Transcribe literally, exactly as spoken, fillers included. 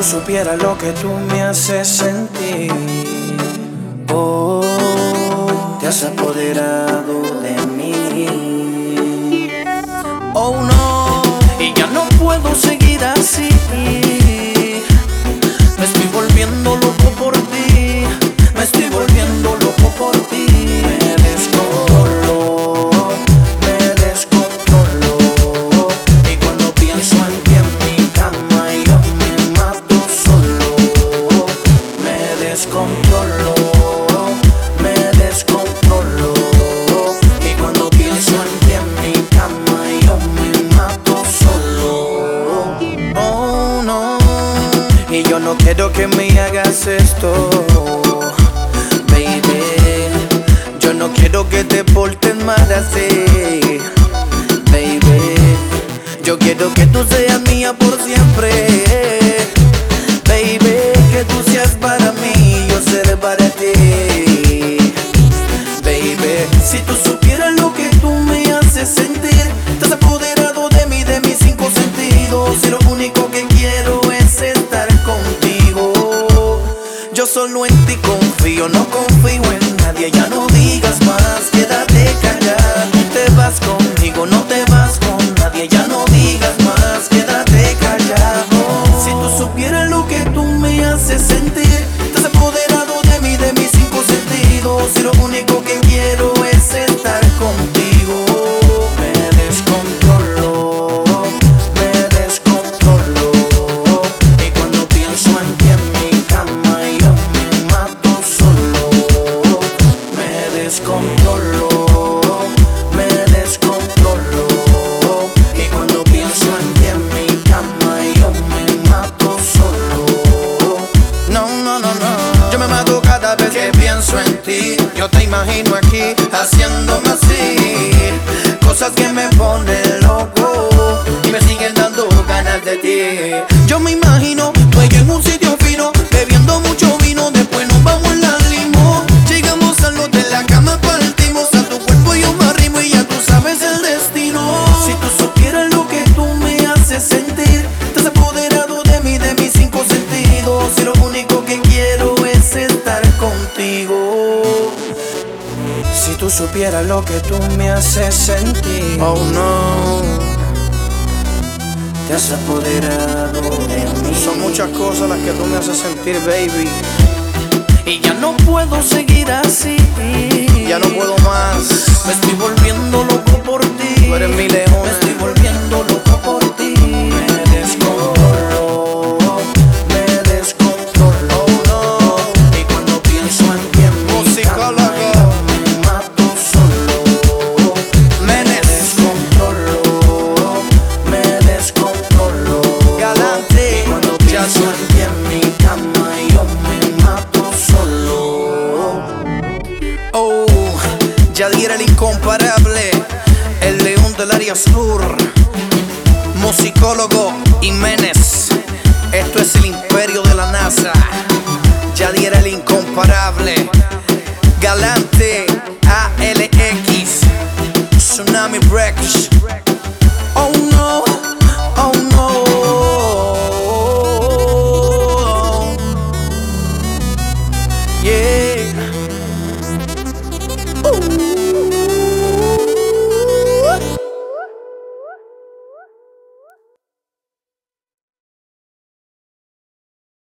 supieras lo que tú me haces sentir, oh, te has apoderado de mí. Oh no, y ya no puedo seguir así. Me estoy volviendo loco por ti, me estoy volviendo loco por ti. Me descontrolo, me descontrolo. Y cuando pienso en ti en mi cama yo me mato solo. Me descontrolo, me descontrolo. Y cuando pienso en ti en mi cama yo me mato solo. Oh no, y yo no quiero que me hagas esto, baby. Yo no quiero que te portes mal así, baby. Yo quiero que tú seas mía por siempre, baby. Que tú seas para mí, yo seré para ti, baby. Si tú supieras lo que tú me haces sentir, te has apoderado de mí, de mis cinco sentidos. Y lo único que quiero es estar contigo. Yo solo en ti confío, no confío en nadie. Ya no digas más, quédate callada. Te vas conmigo, no te vas con nadie. Ya no digas más, quédate callado. Si tú supieras lo que tú me haces sentir, te has apoderado de mí, de mis cinco sentidos. Y lo único que quiero es estar contigo. Me descontrolo, me descontrolo. Y cuando pienso en ti en mi cama yo me mato solo. Me descontrolo, me descontrolo. Y cuando pienso en ti en mi cama yo me mato solo. No, no, no, no. Yo me mato cada vez que pienso en ti. Yo te imagino aquí haciéndome así, cosas que me ponen loco y me siguen dando ganas de ti. Yo me imagino tú y yo en un sitio fino, bebiendo mucho vino. Después nos vamos en la limo. Llegamos al hotel, la cama partimos. A tu cuerpo yo me arrimo y ya tú sabes el destino. Si tú supieras lo que tú me haces sentir, te has apoderado de mí, de mis cinco sentidos. Y lo único que quiero es estar contigo. Si tú supieras lo que tú me haces sentir, oh no, te has apoderado de mí. Son muchas cosas las que tú me haces sentir, baby. Y ya no puedo seguir así, Ya no puedo más. me estoy volviendo loco por ti. Tú eres mi león. Me estoy volviendo loco por ti. Me descontrolo, me descontrolo. Oh no. Y cuando pienso en ti en mi Musicólogo. cama yo me mato solo. Me descontrolo, me descontrolo. Galante. Y cuando pienso en ti en mi cama yo me mato solo. Oh, Yadier el incomparable, el león del área sur, musicólogo Jiménez. Esto es el imperio de la NASA. Yadier el incomparable, Galante, A L X, Tsunami Breaks. Oh no, oh no, Yeah.